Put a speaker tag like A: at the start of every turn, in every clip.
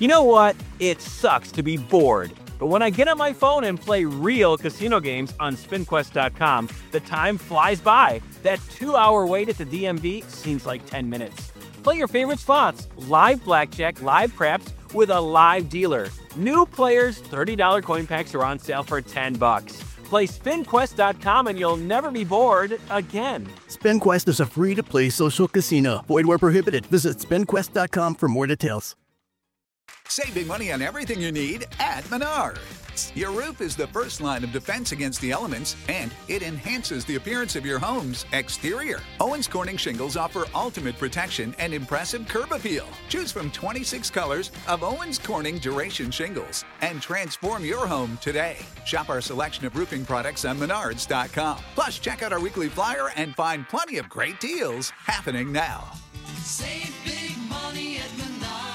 A: You know what? It sucks to be bored. But when I get on my phone and play real casino games on SpinQuest.com, the time flies by. That 2-hour wait at the DMV seems like 10 minutes. Play your favorite slots, live blackjack, live craps, with a live dealer. New players, $30 coin packs are on sale for $10. Play SpinQuest.com and you'll never be bored again.
B: SpinQuest is a free-to-play social casino. Void where prohibited. Visit SpinQuest.com for more details.
C: Save big money on everything you need at Menards. Your roof is the first line of defense against the elements, and it enhances the appearance of your home's exterior. Owens Corning shingles offer ultimate protection and impressive curb appeal. Choose from 26 colors of Owens Corning Duration shingles and transform your home today. Shop our selection of roofing products on Menards.com. Plus, check out our weekly flyer and find plenty of great deals happening now.
D: Save big money at Menards.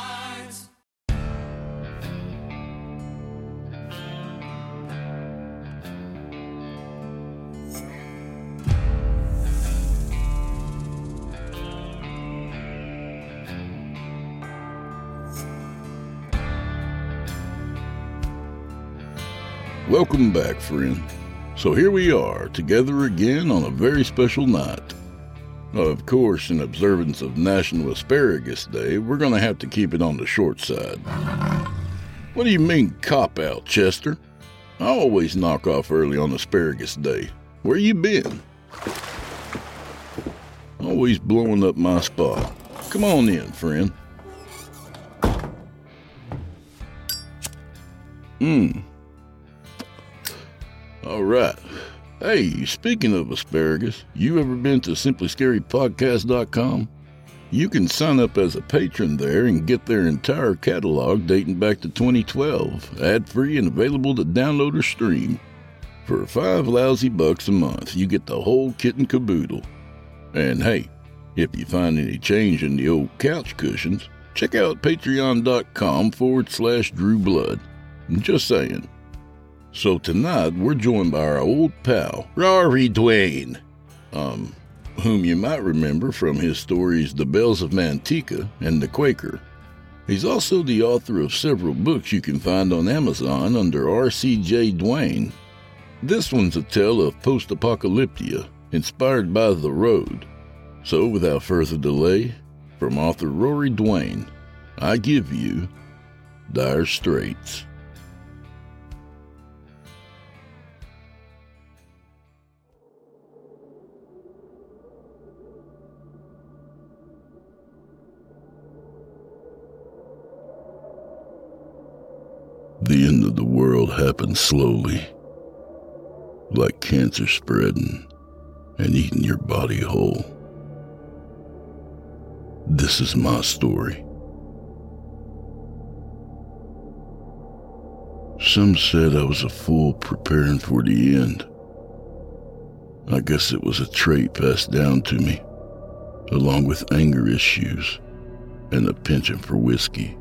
E: Welcome back, friend. So here we are, together again on a very special night. Of course, in observance of National Asparagus Day, we're going to have to keep it on the short side. What do you mean, cop-out, Chester? I always knock off early on Asparagus Day. Where you been? Always blowing up my spot. Come on in, friend. All right. Hey, speaking of asparagus, you ever been to simplyscarypodcast.com? You can sign up as a patron there and get their entire catalog dating back to 2012, ad-free and available to download or stream. For $5 lousy a month, you get the whole kit and caboodle. And hey, if you find any change in the old couch cushions, check out patreon.com/Drew Blood. Just saying. So tonight, we're joined by our old pal, Rory Dwayne, whom you might remember from his stories The Bells of Manteca and The Quaker. He's also the author of several books you can find on Amazon under R.C.J. Dwayne. This one's a tale of post-apocalyptia, inspired by The Road. So without further delay, from author Rory Dwayne, I give you Dire Straits. The end of the world happened slowly, like cancer spreading and eating your body whole. This is my story. Some said I was a fool preparing for the end. I guess it was a trait passed down to me, along with anger issues and a penchant for whiskey.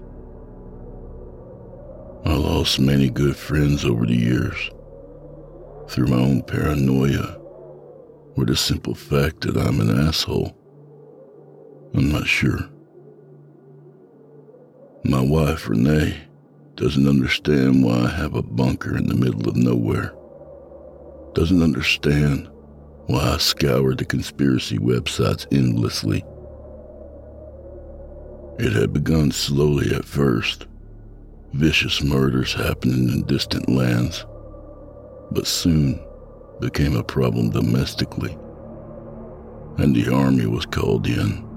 E: I lost many good friends over the years, through my own paranoia, or the simple fact that I'm an asshole. I'm not sure. My wife, Renee, doesn't understand why I have a bunker in the middle of nowhere. Doesn't understand why I scour the conspiracy websites endlessly. It had begun slowly at first. Vicious murders happening in distant lands, but soon became a problem domestically, and the army was called in.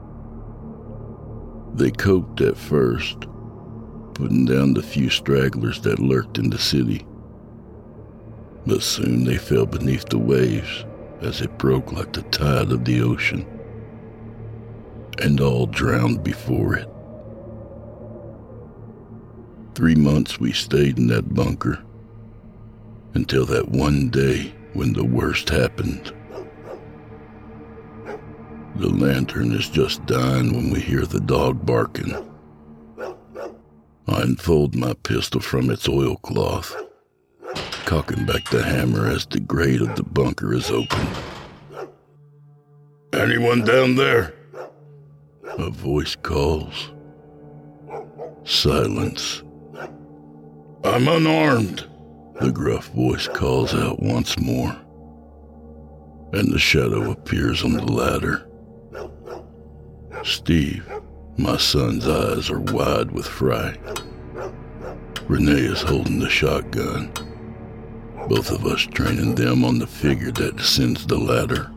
E: They coped at first, putting down the few stragglers that lurked in the city, but soon they fell beneath the waves as it broke like the tide of the ocean, and all drowned before it. 3 months we stayed in that bunker, until that one day when the worst happened. The lantern is just dying when we hear the dog barking. I unfold my pistol from its oilcloth, cocking back the hammer as the grate of the bunker is opened. "Anyone down there?" A voice calls. Silence. I'm unarmed, the gruff voice calls out once more, and the shadow appears on the ladder. Steve, my son's eyes are wide with fright. Renee is holding the shotgun, both of us training them on the figure that descends the ladder.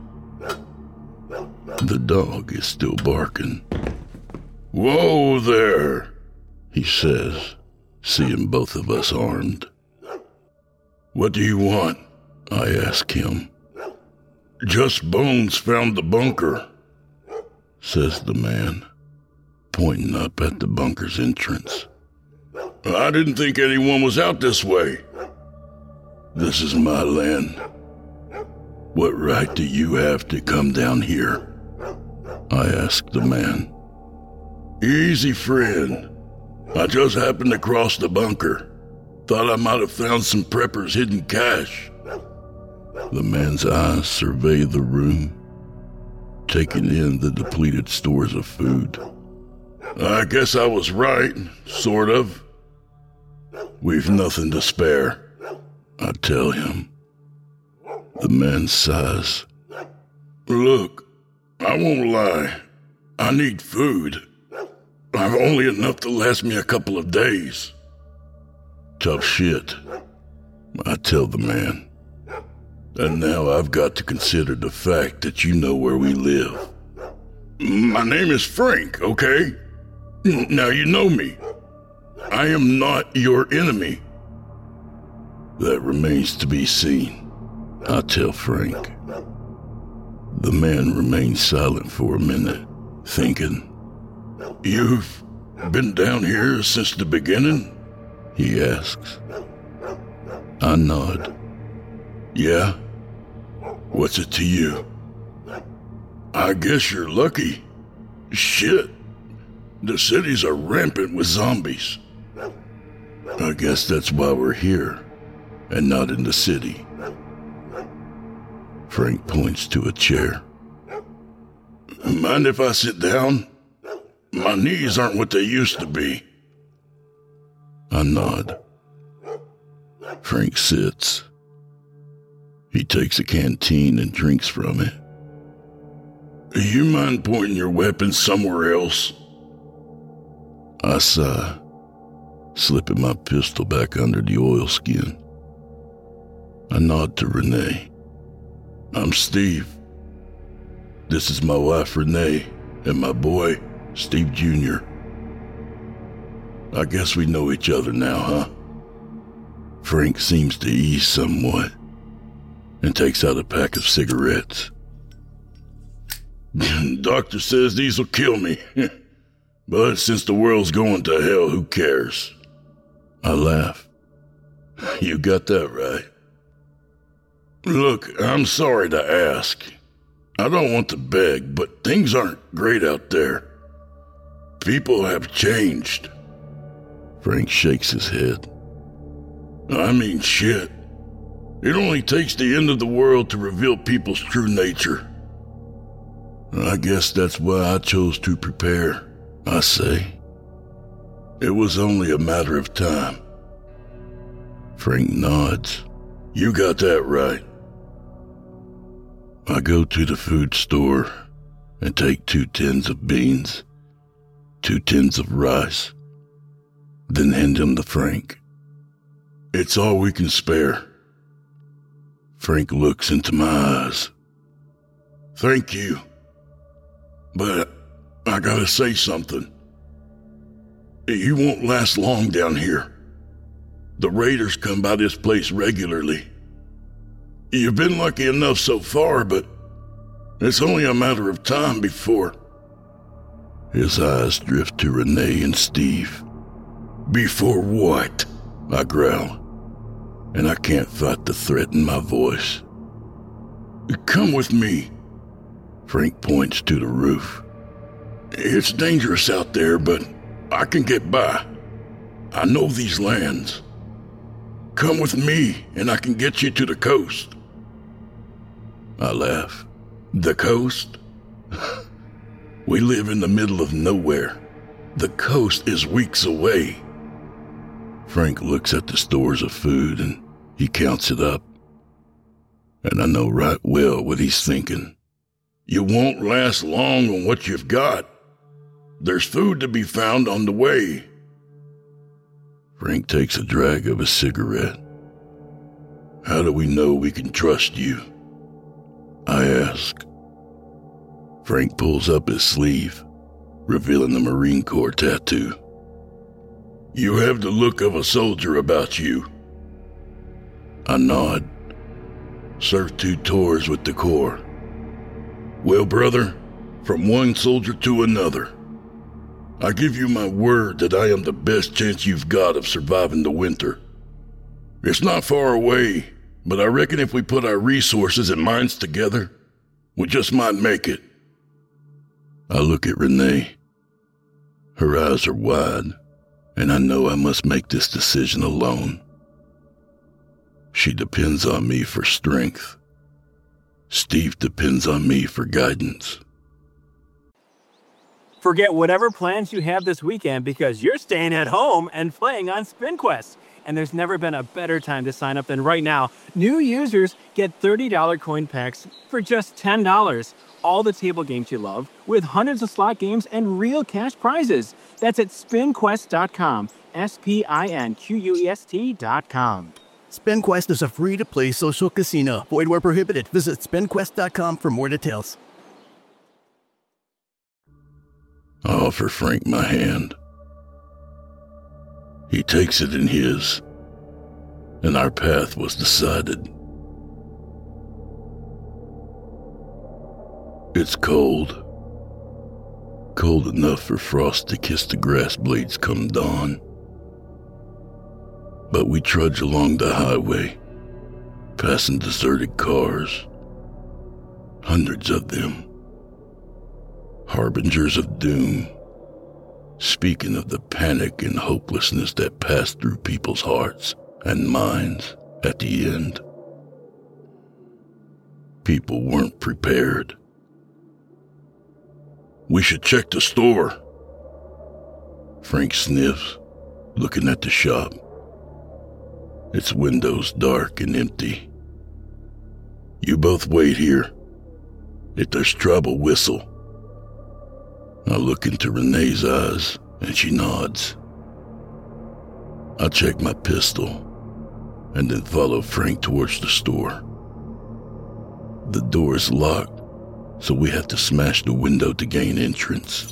E: The dog is still barking. Whoa there, he says, seeing both of us armed. What do you want? I ask him. Just Bones found the bunker, says the man, pointing up at the bunker's entrance. I didn't think anyone was out this way. This is my land. What right do you have to come down here? I asked the man. Easy, friend. I just happened to cross the bunker. Thought I might have found some preppers' hidden cash. The man's eyes survey the room, taking in the depleted stores of food. I guess I was right, sort of. We've nothing to spare, I tell him. The man sighs. Look, I won't lie. I need food. I've only enough to last me a couple of days. Tough shit, I tell the man. And now I've got to consider the fact that you know where we live. My name is Frank, okay? Now you know me. I am not your enemy. That remains to be seen, I tell Frank. The man remains silent for a minute, thinking. You've been down here since the beginning? He asks. I nod. Yeah? What's it to you? I guess you're lucky. Shit. The cities are rampant with zombies. I guess that's why we're here, and not in the city. Frank points to a chair. Mind if I sit down? My knees aren't what they used to be. I nod. Frank sits. He takes a canteen and drinks from it. You mind pointing your weapon somewhere else? I sigh, slipping my pistol back under the oilskin. I nod to Renee. I'm Steve. This is my wife Renee and my boy, Steve Jr. I guess we know each other now, huh? Frank seems to ease somewhat and takes out a pack of cigarettes. Doctor says these will kill me, but since the world's going to hell, who cares? I laugh. You got that right. Look, I'm sorry to ask. I don't want to beg, but things aren't great out there. People have changed. Frank shakes his head. I mean, shit. It only takes the end of the world to reveal people's true nature. I guess that's why I chose to prepare, I say. It was only a matter of time. Frank nods. You got that right. I go to the food store and take 2 tins of beans, 2 tins of rice, then hand him to Frank. It's all we can spare. Frank looks into my eyes. Thank you. But I gotta say something. You won't last long down here. The raiders come by this place regularly. You've been lucky enough so far, but it's only a matter of time before... His eyes drift to Renee and Steve. Before what? I growl, and I can't fight the threat in my voice. Come with me. Frank points to the roof. It's dangerous out there, but I can get by. I know these lands. Come with me, and I can get you to the coast. I laugh. The coast? We live in the middle of nowhere. The coast is weeks away. Frank looks at the stores of food and he counts it up. And I know right well what he's thinking. You won't last long on what you've got. There's food to be found on the way. Frank takes a drag of a cigarette. How do we know we can trust you? I ask. Frank pulls up his sleeve, revealing the Marine Corps tattoo. You have the look of a soldier about you. I nod. Served 2 tours with the Corps. Well, brother, from one soldier to another, I give you my word that I am the best chance you've got of surviving the winter. It's not far away, but I reckon if we put our resources and minds together, we just might make it. I look at Renee. Her eyes are wide, and I know I must make this decision alone. She depends on me for strength. Steve depends on me for guidance.
A: Forget whatever plans you have this weekend because you're staying at home and playing on SpinQuest. And there's never been a better time to sign up than right now. New users get $30 coin packs for just $10. All the table games you love with hundreds of slot games and real cash prizes. That's at spinquest.com. SPINQUEST.com.
B: SpinQuest is a free-to-play social casino. Void where prohibited. Visit spinquest.com for more details.
E: I offer Frank my hand. He takes it in his, and our path was decided. It's cold. Cold enough for frost to kiss the grass blades come dawn. But we trudge along the highway, passing deserted cars. Hundreds of them. Harbingers of doom. Speaking of the panic and hopelessness that passed through people's hearts and minds at the end. People weren't prepared. We should check the store. Frank sniffs, looking at the shop. Its windows dark and empty. You both wait here. If there's trouble, whistle. I look into Renee's eyes, and she nods. I check my pistol, and then follow Frank towards the store. The door is locked, so we have to smash the window to gain entrance.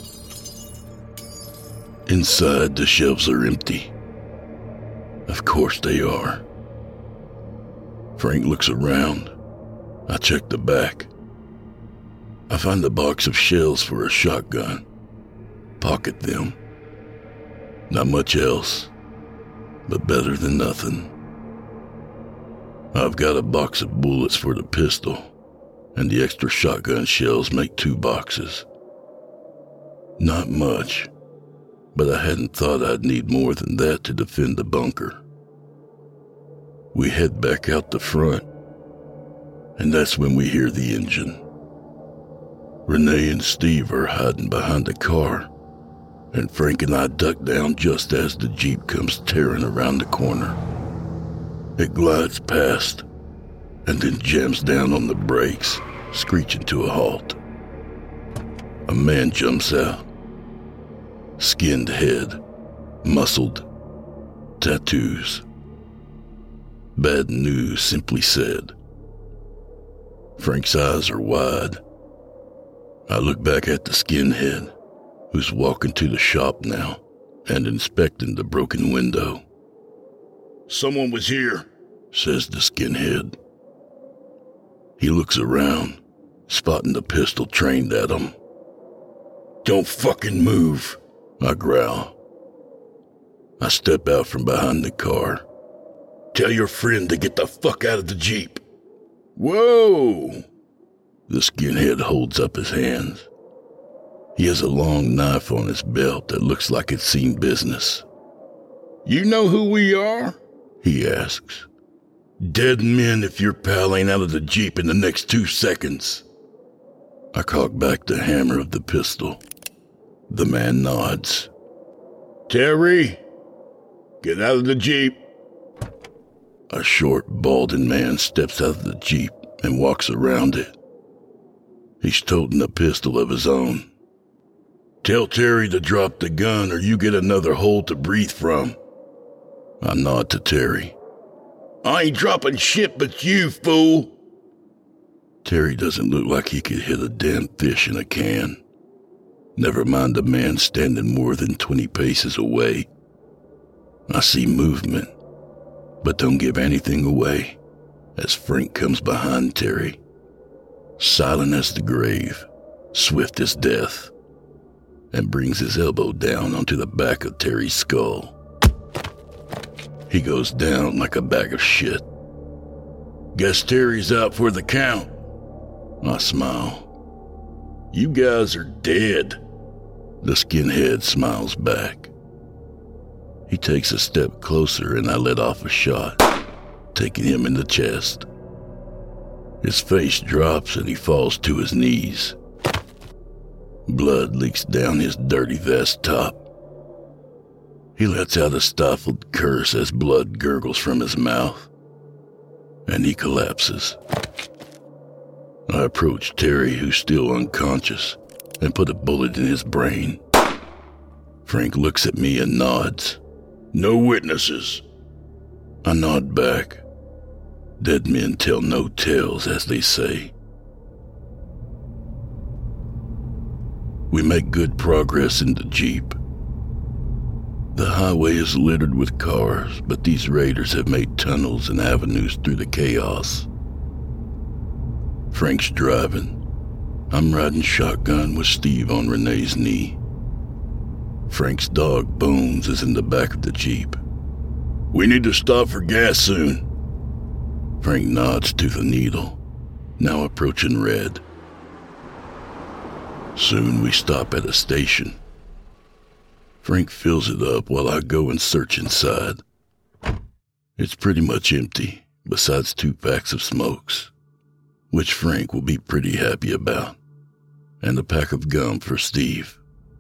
E: Inside, the shelves are empty. Of course they are. Frank looks around. I check the back. I find a box of shells for a shotgun. Pocket them. Not much else, but better than nothing. I've got a box of bullets for the pistol, and the extra shotgun shells make 2 boxes. Not much, but I hadn't thought I'd need more than that to defend the bunker. We head back out the front, and that's when we hear the engine. Renee and Steve are hiding behind the car, and Frank and I duck down just as the Jeep comes tearing around the corner. It glides past, and then jams down on the brakes, screeching to a halt. A man jumps out. Skinned head, muscled, tattoos. Bad news, simply said. Frank's eyes are wide. I look back at the skinhead, who's walking to the shop now and inspecting the broken window. Someone was here, says the skinhead. He looks around, spotting the pistol trained at him. Don't fucking move, I growl. I step out from behind the car. Tell your friend to get the fuck out of the Jeep. Whoa! The skinhead holds up his hands. He has a long knife on his belt that looks like it's seen business. You know who we are? He asks. Dead men if your pal ain't out of the Jeep in the next 2 seconds. I cock back the hammer of the pistol. The man nods. Terry, get out of the Jeep. A short, balding man steps out of the Jeep and walks around it. He's toting a pistol of his own. Tell Terry to drop the gun or you get another hole to breathe from. I nod to Terry. I ain't dropping shit but you, fool. Terry doesn't look like he could hit a damn fish in a can. Never mind a man standing more than 20 paces away. I see movement, but don't give anything away as Frank comes behind Terry. Silent as the grave, swift as death, and brings his elbow down onto the back of Terry's skull. He goes down like a bag of shit. Guess Terry's out for the count. I smile. You guys are dead. The skinhead smiles back. He takes a step closer and I let off a shot, taking him in the chest. His face drops and he falls to his knees. Blood leaks down his dirty vest top. He lets out a stifled curse as blood gurgles from his mouth, and he collapses. I approach Terry, who's still unconscious, and put a bullet in his brain. Frank looks at me and nods. No witnesses. I nod back. Dead men tell no tales, as they say. We make good progress in the Jeep. The highway is littered with cars, but these raiders have made tunnels and avenues through the chaos. Frank's driving. I'm riding shotgun with Steve on Renee's knee. Frank's dog, Bones, is in the back of the Jeep. We need to stop for gas soon. Frank nods to the needle, now approaching red. Soon we stop at a station. Frank fills it up while I go and search inside. It's pretty much empty, besides 2 packs of smokes, which Frank will be pretty happy about, and a pack of gum for Steve.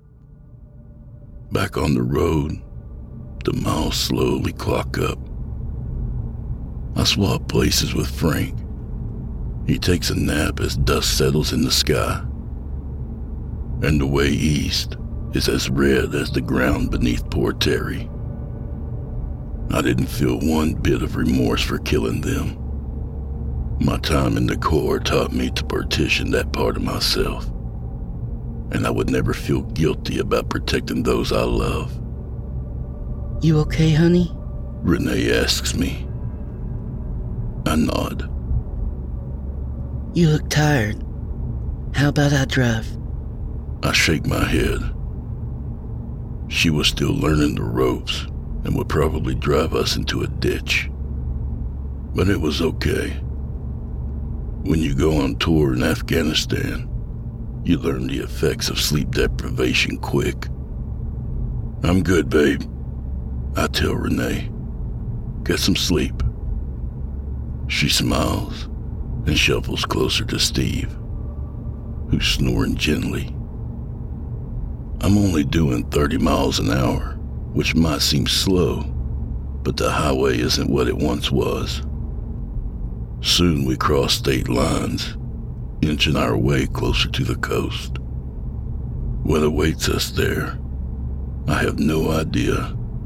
E: Back on the road, the miles slowly clock up. I swap places with Frank. He takes a nap as dust settles in the sky, and the way east is as red as the ground beneath poor Terry. I didn't feel one bit of remorse for killing them. My time in the Corps taught me to partition that part of myself, and I would never feel guilty about protecting those I love.
F: You okay, honey?
E: Renee asks me. I nod.
F: You look tired. How about I drive?
E: I shake my head. She was still learning the ropes and would probably drive us into a ditch. But it was okay. When you go on tour in Afghanistan, you learn the effects of sleep deprivation quick. I'm good, babe, I tell Renee. Get some sleep. She smiles and shuffles closer to Steve, who's snoring gently. I'm only doing 30 miles an hour, which might seem slow, but the highway isn't what it once was. Soon we cross state lines, inching our way closer to the coast. What awaits us there, I have no idea.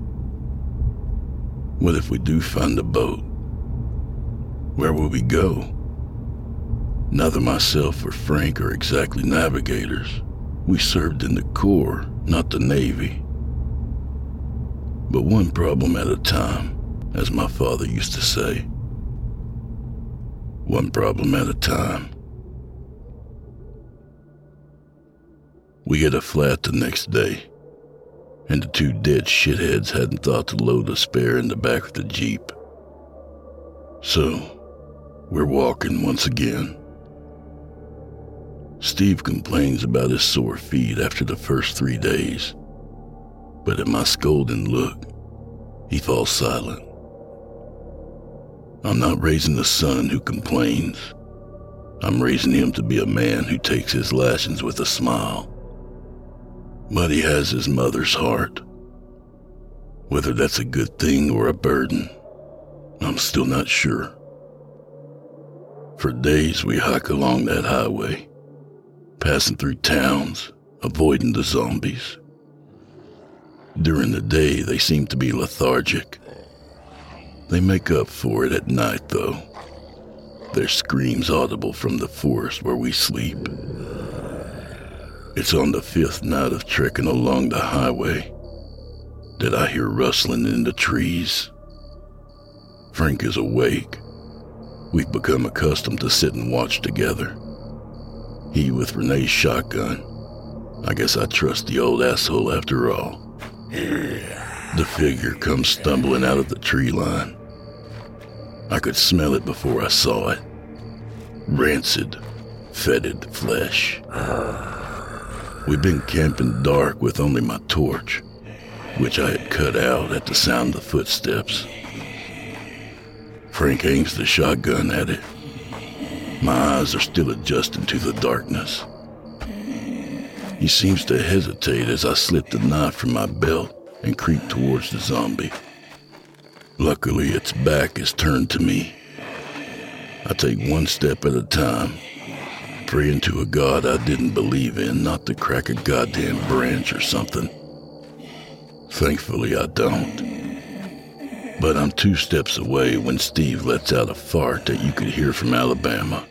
E: What if we do find a boat? Where will we go? Neither myself or Frank are exactly navigators. We served in the Corps, not the Navy. But one problem at a time, as my father used to say. One problem at a time. We get a flat the next day, and the 2 dead shitheads hadn't thought to load a spare in the back of the Jeep. So, we're walking once again. Steve complains about his sore feet after the first 3 days, but at my scolding look, he falls silent. I'm not raising a son who complains. I'm raising him to be a man who takes his lashings with a smile. But he has his mother's heart, Whether that's a good thing or a burden, I'm still not sure. For days we hike along that highway, passing through towns, avoiding the zombies. During the day, they seem to be lethargic. They make up for it at night, though. Their screams audible from the forest where we sleep. It's on the 5th night of trekking along the highway that I hear rustling in the trees. Frank is awake. We've become accustomed to sit and watch together. He with Renee's shotgun. I guess I trust the old asshole after all. The figure comes stumbling out of the tree line. I could smell it before I saw it. Rancid, fetid flesh. We've been camping dark with only my torch, which I had cut out at the sound of footsteps. Frank aims the shotgun at it. My eyes are still adjusting to the darkness. He seems to hesitate as I slip the knife from my belt and creep towards the zombie. Luckily, its back is turned to me. I take one step at a time, praying to a god I didn't believe in not to crack a goddamn branch or something. Thankfully, I don't. But I'm 2 steps away when Steve lets out a fart that you could hear from Alabama.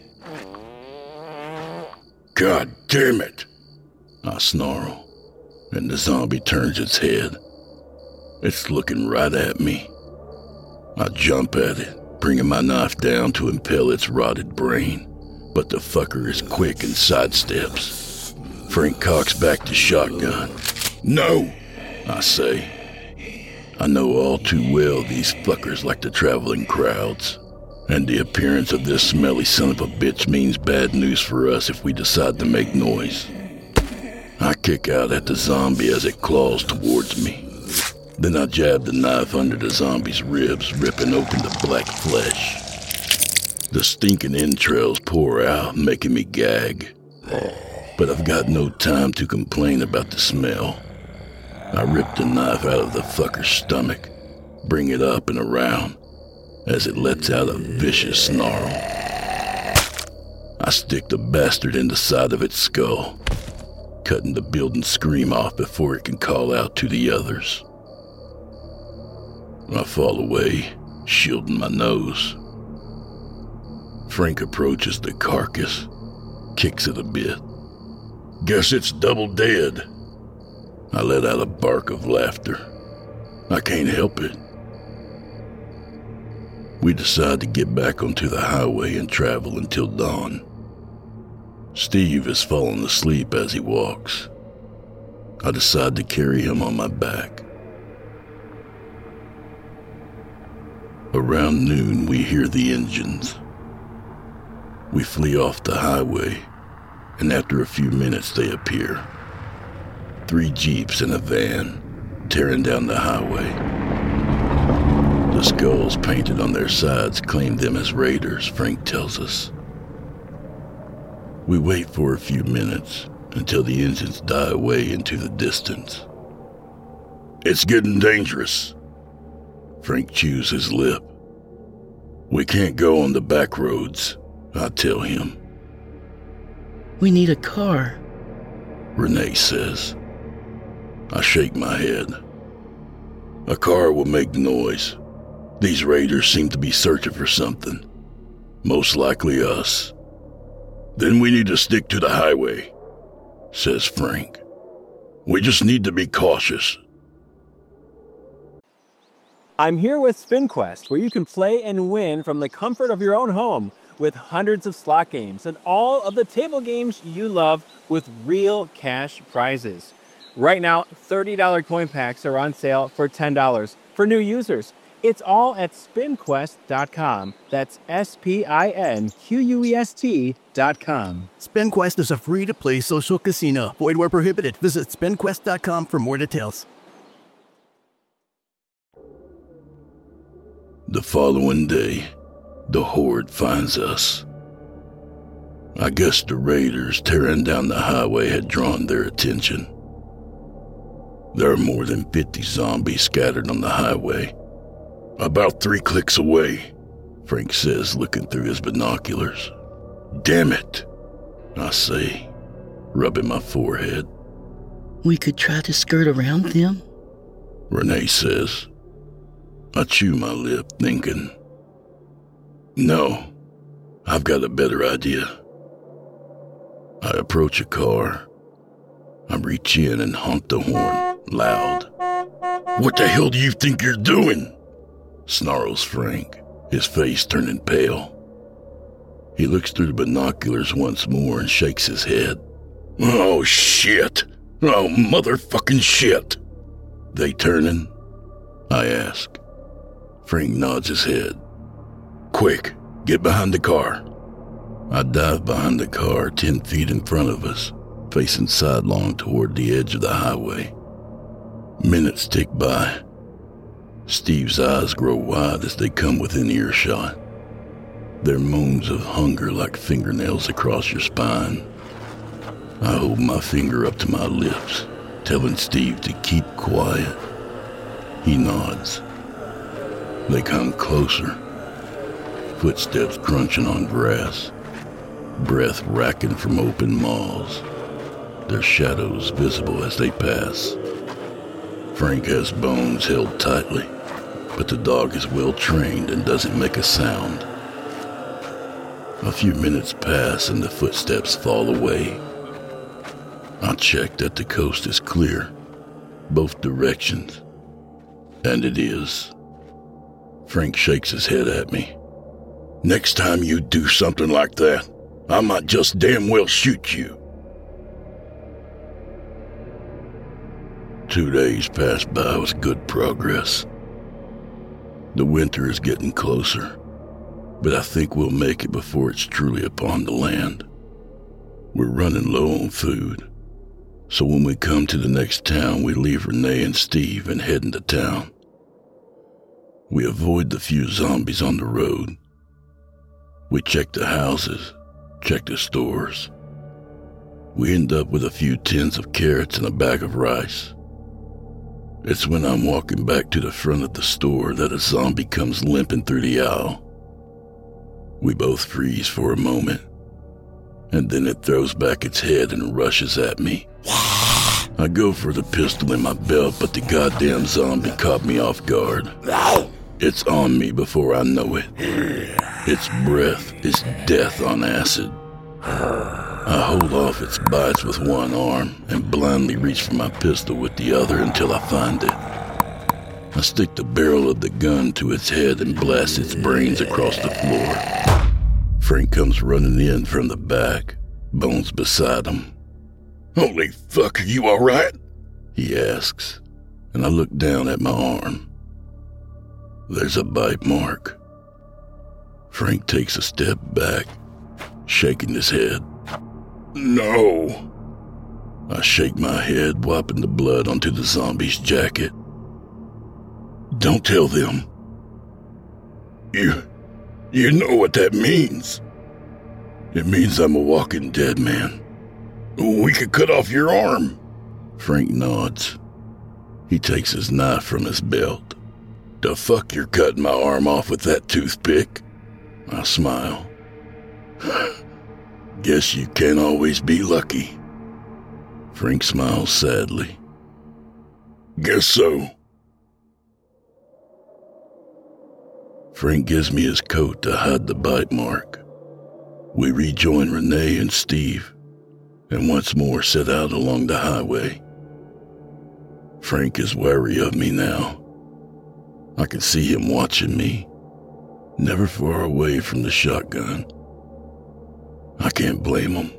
E: God damn it! I snarl, and the zombie turns its head. It's looking right at me. I jump at it, bringing my knife down to impale its rotted brain, but the fucker is quick and sidesteps. Frank cocks back the shotgun. No, I say. I know all too well these fuckers like to travel in crowds, and the appearance of this smelly son of a bitch means bad news for us if we decide to make noise. I kick out at the zombie as it claws towards me. Then I jab the knife under the zombie's ribs, ripping open the black flesh. The stinking entrails pour out, making me gag. But I've got no time to complain about the smell. I rip the knife out of the fucker's stomach, bring it up and around, as it lets out a vicious snarl. I stick the bastard in the side of its skull, cutting the building scream off before it can call out to the others. I fall away, shielding my nose. Frank approaches the carcass, kicks it a bit. Guess it's double dead. I let out a bark of laughter. I can't help it. We decide to get back onto the highway and travel until dawn. Steve has fallen asleep as he walks. I decide to carry him on my back. Around noon, we hear the engines. We flee off the highway, and after a few minutes they appear. 3 Jeeps and a van, tearing down the highway. The skulls painted on their sides claim them as raiders, Frank tells us. We wait for a few minutes until the engines die away into the distance. It's getting dangerous. Frank chews his lip. We can't go on the back roads, I tell him.
F: We need a car,
E: Renee says. I shake my head. A car will make noise. These raiders seem to be searching for something. Most likely us. Then we need to stick to the highway, says Frank. We just need to be cautious.
A: I'm here with SpinQuest, where you can play and win from the comfort of your own home with hundreds of slot games and all of the table games you love with real cash prizes. Right now, $30 coin packs are on sale for $10 for new users. It's all at SpinQuest.com. That's SpinQuest.com.
B: SpinQuest is a free-to-play social casino. Void where prohibited. Visit SpinQuest.com for more details.
E: The following day, the horde finds us. I guess the raiders tearing down the highway had drawn their attention. There are more than 50 zombies scattered on the highway. About 3 clicks away, Frank says, looking through his binoculars. Damn it, I say, rubbing my forehead.
F: We could try to skirt around them,
E: Renee says. I chew my lip, thinking, no, I've got a better idea. I approach a car. I reach in and honk the horn, loud. What the hell do you think you're doing? Snarls Frank, his face turning pale. He looks through the binoculars once more and shakes his head. Oh, shit. Oh, motherfucking shit. They turning? I ask. Frank nods his head. Quick, get behind the car. I dive behind the car 10 feet in front of us, facing sidelong toward the edge of the highway. Minutes tick by. Steve's eyes grow wide as they come within earshot. Their moans of hunger like fingernails across your spine. I hold my finger up to my lips, telling Steve to keep quiet. He nods. They come closer. Footsteps crunching on grass. Breath racking from open maws. Their shadows visible as they pass. Frank has Bones held tightly, but the dog is well trained and doesn't make a sound. A few minutes pass and the footsteps fall away. I check that the coast is clear, both directions. And it is. Frank shakes his head at me. Next time you do something like that, I might just damn well shoot you. 2 days pass by with good progress. The winter is getting closer, but I think we'll make it before it's truly upon the land. We're running low on food, so when we come to the next town, we leave Renee and Steve and head into town. We avoid the few zombies on the road. We check the houses, check the stores. We end up with a few tins of carrots and a bag of rice. It's when I'm walking back to the front of the store that a zombie comes limping through the aisle. We both freeze for a moment, and then it throws back its head and rushes at me. I go for the pistol in my belt, but the goddamn zombie caught me off guard. It's on me before I know it. Its breath is death on acid. I hold off its bites with one arm and blindly reach for my pistol with the other until I find it. I stick the barrel of the gun to its head and blast its brains across the floor. Frank comes running in from the back, Bones beside him. Holy fuck, are you all right? He asks, and I look down at my arm. There's a bite mark. Frank takes a step back, shaking his head. No. I shake my head, wiping the blood onto the zombie's jacket. Don't tell them. You know what that means. It means I'm a walking dead man. We could cut off your arm. Frank nods. He takes his knife from his belt. The fuck you're cutting my arm off with that toothpick? I smile. Guess you can't always be lucky. Frank smiles sadly. Guess so. Frank gives me his coat to hide the bite mark. We rejoin Renee and Steve, and once more set out along the highway. Frank is wary of me now. I can see him watching me, never far away from the shotgun. I can't blame him.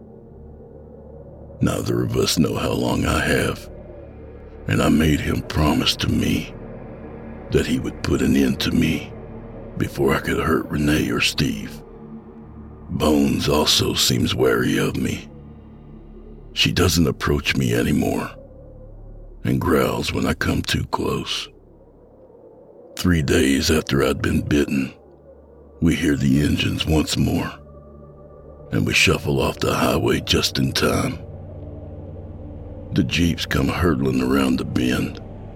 E: Neither of us know how long I have, and I made him promise to me that he would put an end to me before I could hurt Renee or Steve. Bones also seems wary of me. She doesn't approach me anymore and growls when I come too close. 3 days after I'd been bitten, we hear the engines once more, and we shuffle off the highway just in time. The Jeeps come hurtling around the bend.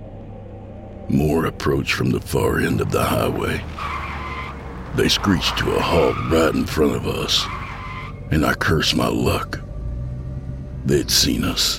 E: More approach from the far end of the highway. They screech to a halt right in front of us, and I curse my luck. They'd seen us.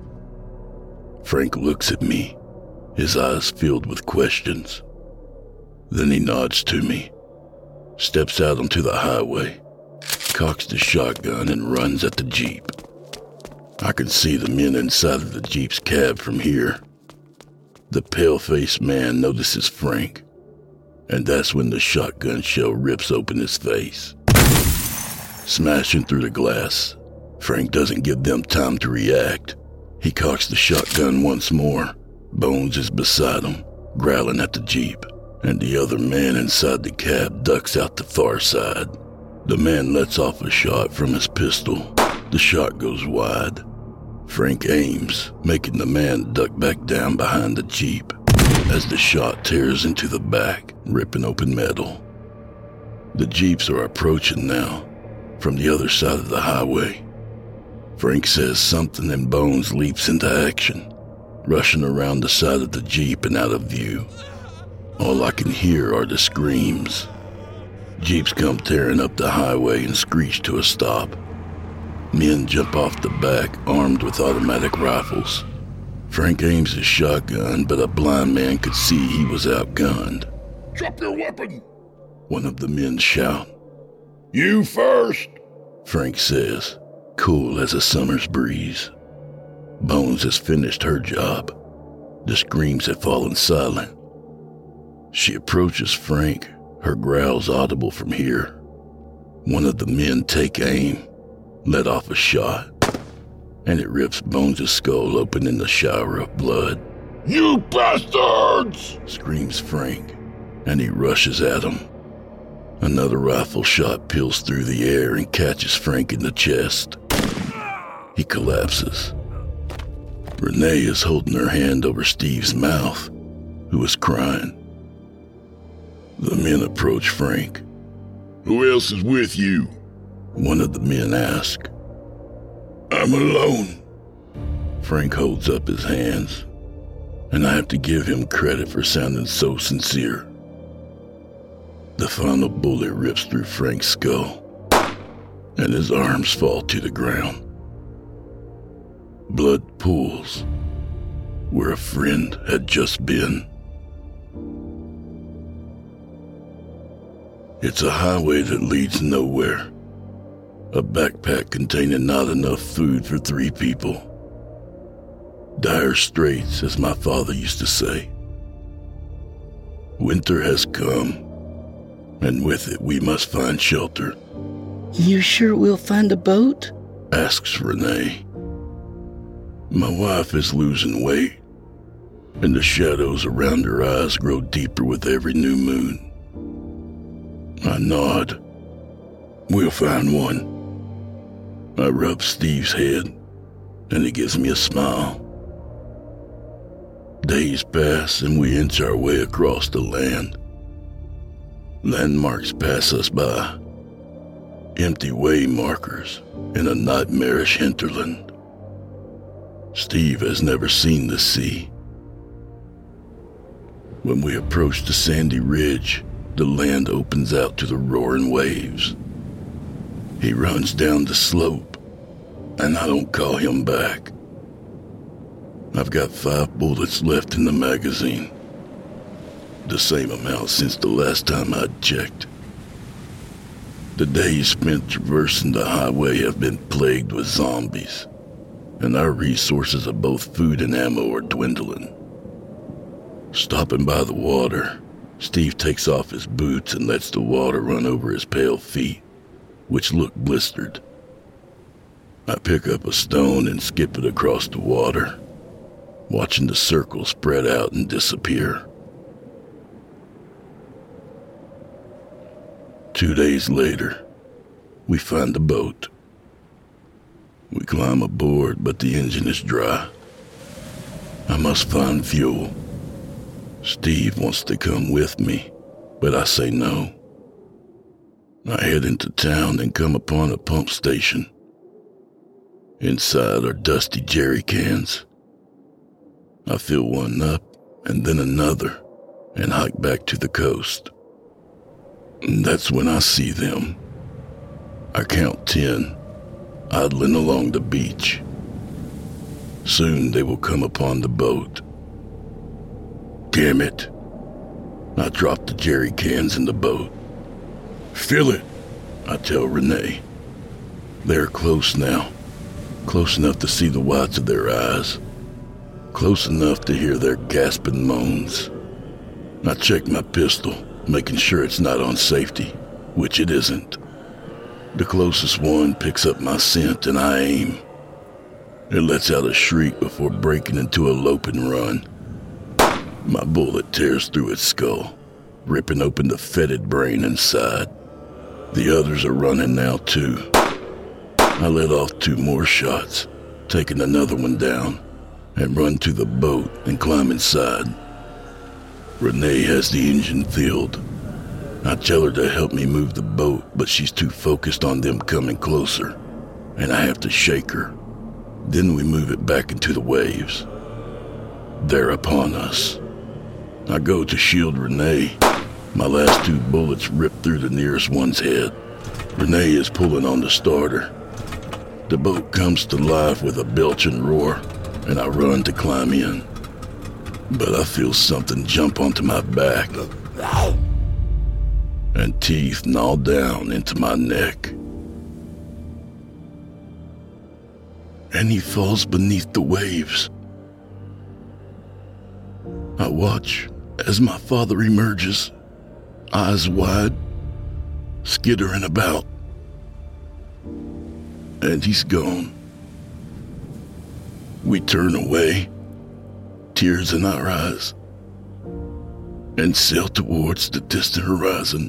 E: Frank looks at me, his eyes filled with questions. Then he nods to me, steps out onto the highway, cocks the shotgun, and runs at the Jeep. I can see the men inside of the Jeep's cab from here. The pale-faced man notices Frank, and that's when the shotgun shell rips open his face. Smashing through the glass, Frank doesn't give them time to react. He cocks the shotgun once more. Bones is beside him, growling at the Jeep, and the other man inside the cab ducks out the far side. The man lets off a shot from his pistol. The shot goes wide. Frank aims, making the man duck back down behind the Jeep as the shot tears into the back, ripping open metal. The Jeeps are approaching now, from the other side of the highway. Frank says something and Bones leaps into action, rushing around the side of the Jeep and out of view. All I can hear are the screams. Jeeps come tearing up the highway and screech to a stop. Men jump off the back, armed with automatic rifles. Frank aims his shotgun, but a blind man could see he was outgunned. "Drop your weapon!" One of the men shout.
G: "You first!"
E: Frank says, cool as a summer's breeze. Bones has finished her job. The screams have fallen silent. She approaches Frank, her growls audible from here. One of the men take aim, let off a shot, and it rips Bones' skull open in the shower of blood.
G: "You bastards!"
E: screams Frank, and he rushes at him. Another rifle shot peels through the air and catches Frank in the chest. He collapses. Renee is holding her hand over Steve's mouth, who is crying. The men approach Frank.
G: "Who else is with you?"
E: One of the men asks.
G: "I'm alone."
E: Frank holds up his hands, and I have to give him credit for sounding so sincere. The final bullet rips through Frank's skull, and his arms fall to the ground. Blood pools where a friend had just been. It's a highway that leads nowhere. A backpack containing not enough food for 3 people. Dire straits, as my father used to say. Winter has come, and with it we must find shelter.
F: "You sure we'll find a boat?"
E: asks Renee. My wife is losing weight, and the shadows around her eyes grow deeper with every new moon. I nod. We'll find one. I rub Steve's head, and he gives me a smile. Days pass, and we inch our way across the land. Landmarks pass us by. Empty way markers in a nightmarish hinterland. Steve has never seen the sea. When we approach the sandy ridge, the land opens out to the roaring waves. He runs down the slope, and I don't call him back. I've got 5 bullets left in the magazine. The same amount since the last time I'd checked. The days spent traversing the highway have been plagued with zombies, and our resources of both food and ammo are dwindling. Stopping by the water, Steve takes off his boots and lets the water run over his pale feet, which look blistered. I pick up a stone and skip it across the water, watching the circle spread out and disappear. 2 days later, we find a boat. We climb aboard, but the engine is dry. I must find fuel. Steve wants to come with me, but I say no. I head into town and come upon a pump station. Inside are dusty jerry cans, I fill one up and then another and hike back to the coast. And that's when I see them. I count 10, idling along the beach. Soon they will come upon the boat. Damn it. I drop the jerry cans in the boat. Fill it, I tell Renee. They're close now. Close enough to see the whites of their eyes. Close enough to hear their gasping moans. I check my pistol, making sure it's not on safety, which it isn't. The closest one picks up my scent and I aim. It lets out a shriek before breaking into a loping run. My bullet tears through its skull, ripping open the fetid brain inside. The others are running now too. I let off 2 more shots, taking another one down, and run to the boat and climb inside. Renee has the engine filled. I tell her to help me move the boat, but she's too focused on them coming closer, and I have to shake her. Then we move it back into the waves. They're upon us. I go to shield Renee. My last 2 bullets rip through the nearest one's head. Renee is pulling on the starter. The boat comes to life with a belching roar, and I run to climb in. But I feel something jump onto my back, and teeth gnaw down into my neck. And he falls beneath the waves. I watch as my father emerges, eyes wide, skittering about. And he's gone. We turn away, tears in our eyes, and sail towards the distant horizon.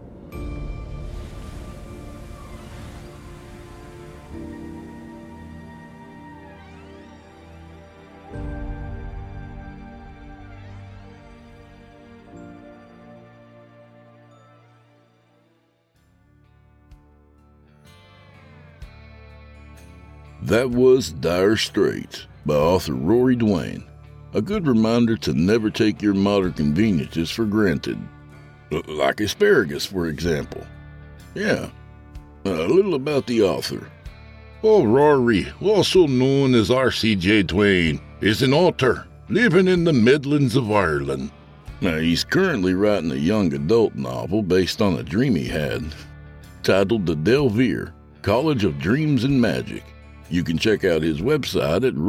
E: That was Dire Straits by author Rory Duane. A good reminder to never take your modern conveniences for granted. Like asparagus, for example. Yeah, a little about the author.
G: Oh, Rory, also known as R.C.J. Duane, is an author living in the Midlands of Ireland.
E: Now, he's currently writing a young adult novel based on a dream he had, titled The Delvere, College of Dreams and Magic. You can check out his website at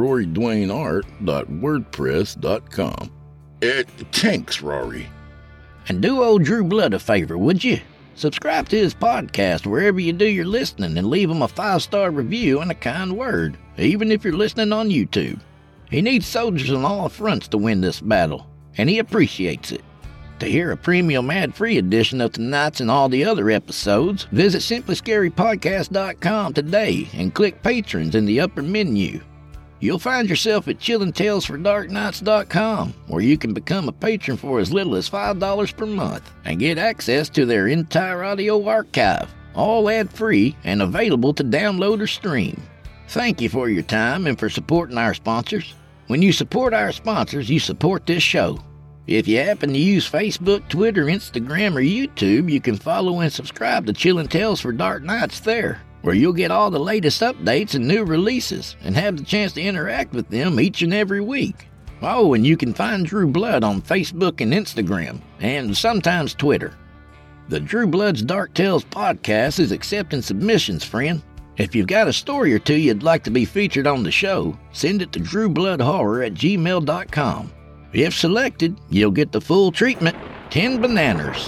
E: roryduaneart.wordpress.com.
G: Thanks, Rory.
F: And do old Drew Blood a favor, would you? Subscribe to his podcast wherever you do your listening and leave him a 5-star review and a kind word, even if you're listening on YouTube. He needs soldiers on all fronts to win this battle, and he appreciates it. To hear a premium ad-free edition of tonight's and all the other episodes, visit simplyscarypodcast.com today and click Patrons in the upper menu. You'll find yourself at chillingtalesfordarknights.com, where you can become a patron for as little as $5 per month and get access to their entire audio archive, all ad-free and available to download or stream. Thank you for your time and for supporting our sponsors. When you support our sponsors, you support this show. If you happen to use Facebook, Twitter, Instagram, or YouTube, you can follow and subscribe to Chillin' Tales for Dark Nights there, where you'll get all the latest updates and new releases and have the chance to interact with them each and every week. Oh, and you can find Drew Blood on Facebook and Instagram, and sometimes Twitter. The Drew Blood's Dark Tales podcast is accepting submissions, friend. If you've got a story or two you'd like to be featured on the show, send it to drewbloodhorror@gmail.com. If selected, you'll get the full treatment, 10 bananas.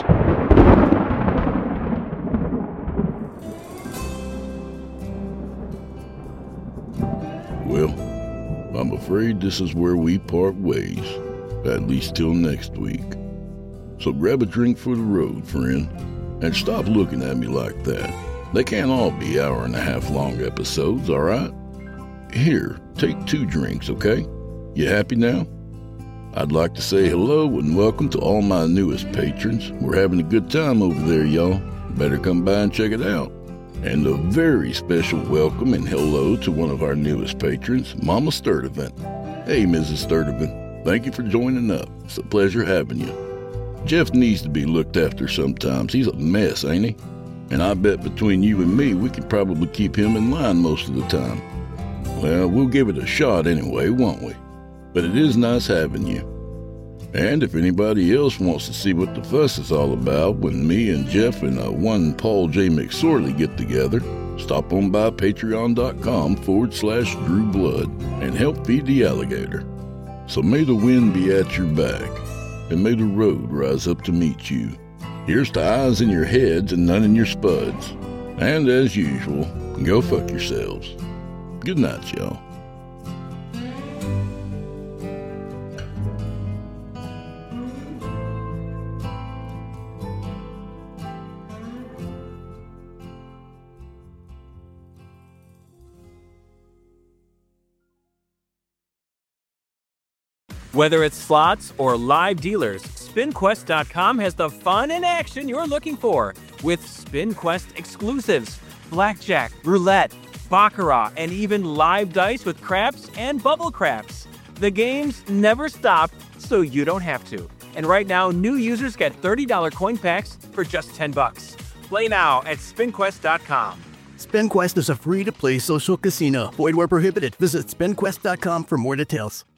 E: Well, I'm afraid this is where we part ways, at least till next week. So grab a drink for the road, friend, and stop looking at me like that. They can't all be hour-and-a-half-long episodes, all right? Here, take 2 drinks, okay? You happy now? I'd like to say hello and welcome to all my newest patrons. We're having a good time over there, y'all. Better come by and check it out. And a very special welcome and hello to one of our newest patrons, Mama Sturdivant. Hey, Mrs. Sturdivant. Thank you for joining up. It's a pleasure having you. Jeff needs to be looked after sometimes. He's a mess, ain't he? And I bet between you and me, we could probably keep him in line most of the time. Well, we'll give it a shot anyway, won't we? But it is nice having you. And if anybody else wants to see what the fuss is all about when me and Jeff and one Paul J. McSorley get together, stop on by patreon.com/Drew Blood and help feed the alligator. So may the wind be at your back, and may the road rise up to meet you. Here's to eyes in your heads and none in your spuds. And as usual, go fuck yourselves. Good night, y'all.
A: Whether it's slots or live dealers, SpinQuest.com has the fun and action you're looking for with SpinQuest exclusives, blackjack, roulette, baccarat, and even live dice with craps and bubble craps. The games never stop, so you don't have to. And right now, new users get $30 coin packs for just $10. Play now at SpinQuest.com.
B: SpinQuest is a free-to-play social casino. Void where prohibited. Visit SpinQuest.com for more details.